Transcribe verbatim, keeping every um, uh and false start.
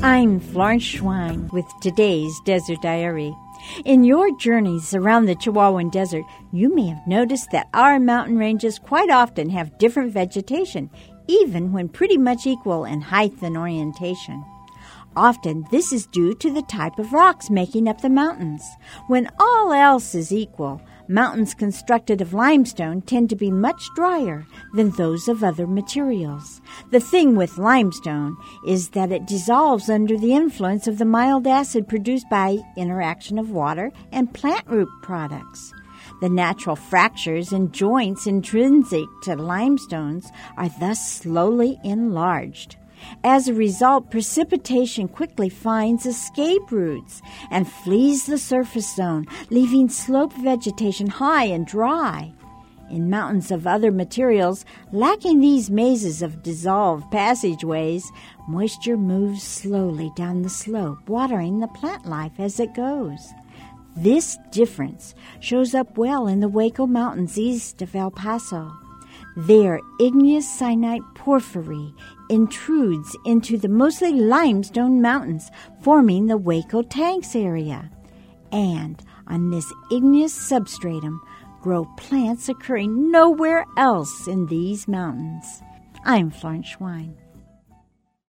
I'm Florence Schwein with today's Desert Diary. In your journeys around the Chihuahuan Desert, you may have noticed that our mountain ranges quite often have different vegetation, even when pretty much equal in height and orientation. Often, this is due to the type of rocks making up the mountains. When all else is equal, mountains constructed of limestone tend to be much drier than those of other materials. The thing with limestone is that it dissolves under the influence of the mild acid produced by interaction of water and plant root products. The natural fractures and joints intrinsic to limestones are thus slowly enlarged. As a result, precipitation quickly finds escape routes and flees the surface zone, leaving slope vegetation high and dry. In mountains of other materials, lacking these mazes of dissolved passageways, moisture moves slowly down the slope, watering the plant life as it goes. This difference shows up well in the Hueco Mountains east of El Paso. There, igneous syenite porphyry intrudes into the mostly limestone mountains, forming the Hueco Tanks area. And on this igneous substratum grow plants occurring nowhere else in these mountains. I'm Florence Schwein.